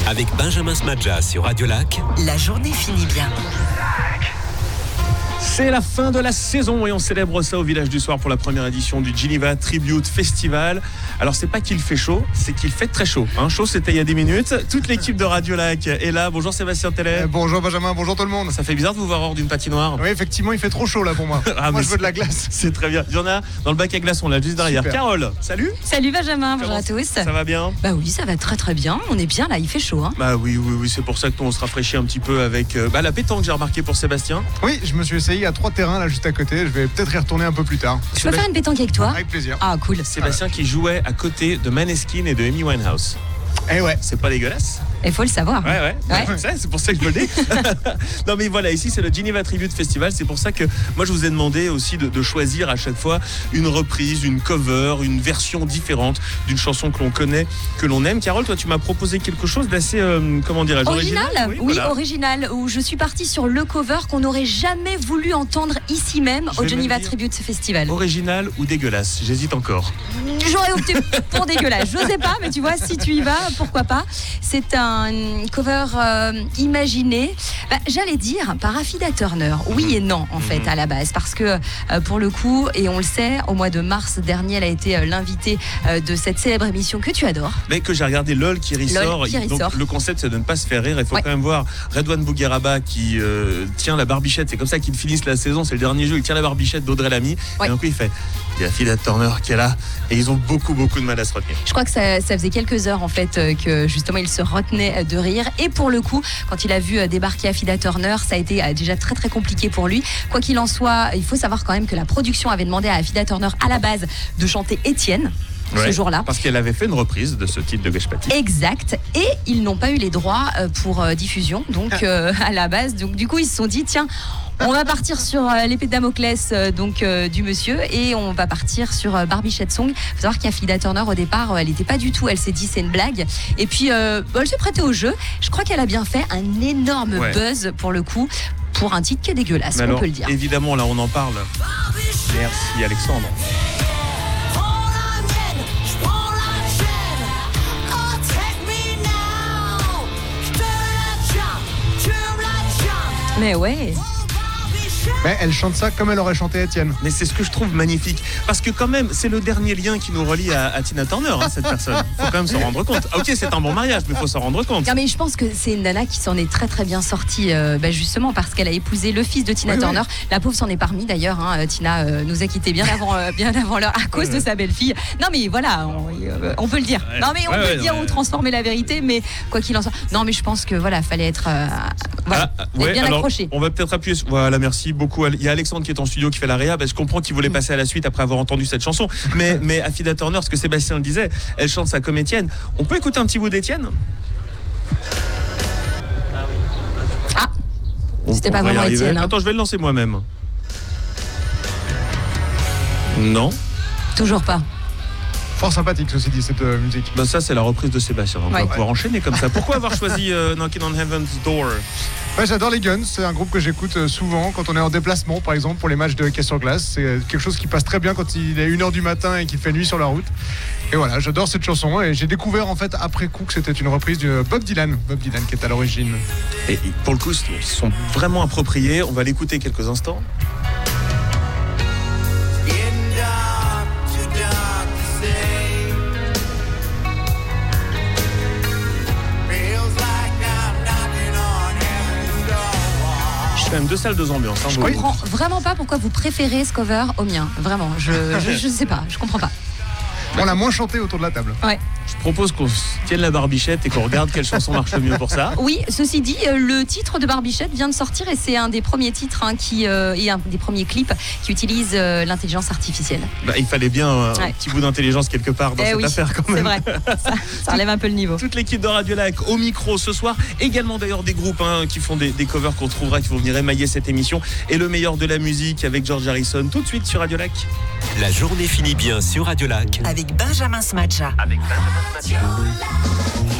Avec Benjamin Smadja sur Radio Lac. La journée finit bien. C'est la fin de la saison et on célèbre ça au Village du Soir pour la première édition du Geneva Tribute Festival. Alors c'est pas qu'il fait chaud, c'est qu'il fait très chaud. Chaud c'était il y a 10 minutes. Toute l'équipe de Radio Lac est là. Bonjour Sébastien Tellet. Bonjour Benjamin, bonjour tout le monde. Ça fait bizarre de vous voir hors d'une patinoire. Oui effectivement il fait trop chaud là pour moi. Moi je veux de la glace. C'est très bien. Il y en a dans le bac à glaçons là juste derrière. Super. Carole, salut. Salut Benjamin, bonjour à tous. Ça va bien? Bah oui, ça va très très bien. On est bien là, il fait chaud. Bah oui, c'est pour ça que nous on se rafraîchit un petit peu avec la pétanque, j'ai remarqué pour Sébastien. Oui, je me suis essayé à 3 terrains là juste à côté. Je vais peut-être y retourner un peu plus tard. Je peux faire une pétanque avec toi? Avec plaisir. Ah cool. Sébastien qui jouait à côté de Maneskin et de Amy Winehouse. Eh ouais. C'est pas dégueulasse? Il faut le savoir. Ouais. C'est pour ça que je le dis. Non mais voilà, ici c'est le Geneva Tribute Festival. C'est pour ça que moi je vous ai demandé aussi de choisir à chaque fois une reprise, une cover, une version différente d'une chanson que l'on connaît, que l'on aime. Carole, toi tu m'as proposé quelque chose d'assez, comment dirais-je, original. Oui, voilà. Original, où je suis partie sur le cover qu'on n'aurait jamais voulu entendre ici même au Geneva Tribute Festival. Original ou dégueulasse? J'hésite encore. J'aurais opté pour dégueulasse. Je sais pas, mais tu vois, si tu y vas, pourquoi pas. C'est un cover imaginé, j'allais dire par Affida Turner. Oui et non en fait à la base, parce que pour le coup, et on le sait, au mois de mars dernier, elle a été l'invitée de cette célèbre émission que tu adores. Mais que j'ai regardé, LOL qui ressort. Donc le concept c'est de ne pas se faire rire. Il faut quand même voir Redouane Bougueraba qui tient la barbichette. C'est comme ça qu'ils finissent la saison. C'est le dernier jeu. Il tient la barbichette d'Audrey Lamy. Et donc il fait. Il y a Affida Turner qui est là et ils ont beaucoup de mal à se retenir. Je crois que ça faisait quelques heures en fait que justement il se retenait de rire, et pour le coup quand il a vu débarquer Affida Turner, ça a été déjà très très compliqué pour lui. Quoi qu'il en soit, il faut savoir quand même que la production avait demandé à Affida Turner à la base de chanter Étienne. Ce jour-là. Parce qu'elle avait fait une reprise de ce titre de Geshpati. Exact. Et ils n'ont pas eu les droits pour diffusion. Donc à la base, donc du coup ils se sont dit tiens, on va partir sur l'épée de Damoclès du monsieur, et on va partir sur Barbichette Song. Il faut savoir qu'Affida Turner au départ, elle n'était pas du tout. Elle s'est dit c'est une blague. Et puis elle s'est prêtée au jeu. Je crois qu'elle a bien fait un énorme buzz pour le coup. Pour un titre qui est dégueulasse, on peut le dire. Évidemment, là on en parle. Merci Alexandre. Mais ouais. Mais elle chante ça comme elle aurait chanté Étienne. Mais c'est ce que je trouve magnifique. Parce que quand même, c'est le dernier lien qui nous relie à Tina Turner, cette personne. Il faut quand même s'en rendre compte. Ok, c'est un bon mariage, mais il faut s'en rendre compte. Non, mais je pense que c'est une nana qui s'en est très très bien sortie, justement parce qu'elle a épousé le fils de Tina Turner. Oui. La pauvre s'en est parmi d'ailleurs. Tina nous a quittés bien avant l'heure à cause de sa belle-fille. Non mais voilà, on peut le dire. Non mais on peut le dire ou transformer la vérité, mais quoi qu'il en soit. Non mais je pense que voilà, fallait être bien accroché. On va peut-être appuyer. Voilà, merci beaucoup. Il y a Alexandre qui est en studio qui fait la réhab. Je comprends qu'il voulait passer à la suite après avoir entendu cette chanson. Mais Affida Turner, ce que Sébastien le disait, elle chante ça comme Étienne. On peut écouter un petit bout d'Étienne? Ah, c'était pas vraiment Étienne. Attends, je vais le lancer moi-même. Non. Toujours pas. Fort sympathique ceci dit cette musique. Ça c'est la reprise de Sébastien. On va pouvoir enchaîner comme ça. Pourquoi avoir choisi Knocking on Heaven's Door? J'adore les Guns, c'est un groupe que j'écoute souvent quand on est en déplacement, par exemple pour les matchs de hockey sur glace. C'est quelque chose qui passe très bien quand il est 1h du matin et qu'il fait nuit sur la route. Et voilà, j'adore cette chanson et j'ai découvert en fait après coup que c'était une reprise de Bob Dylan qui est à l'origine. Et pour le coup, ils sont vraiment appropriés. On va l'écouter quelques instants. Quand même 2 salles, 2 ambiances. Je comprends vraiment pas pourquoi vous préférez ce cover au mien. Vraiment, je sais pas, je comprends pas. On l'a moins chanté autour de la table. Ouais. Je propose qu'on tienne la barbichette et qu'on regarde quelle chanson marche le mieux pour ça. Oui, ceci dit, le titre de Barbichette vient de sortir et c'est un des premiers titres et un des premiers clips qui utilise l'intelligence artificielle. Il fallait bien un petit bout d'intelligence quelque part dans cette affaire quand même. C'est vrai, ça relève un peu le niveau. Toute l'équipe de Radio Lac au micro ce soir. Également d'ailleurs des groupes qui font des covers qu'on trouvera, qui vont venir émailler cette émission. Et le meilleur de la musique avec George Harrison tout de suite sur Radio Lac. La journée finit bien sur Radio Lac. Avec Benjamin Smadja. Avec Benjamin Smadja.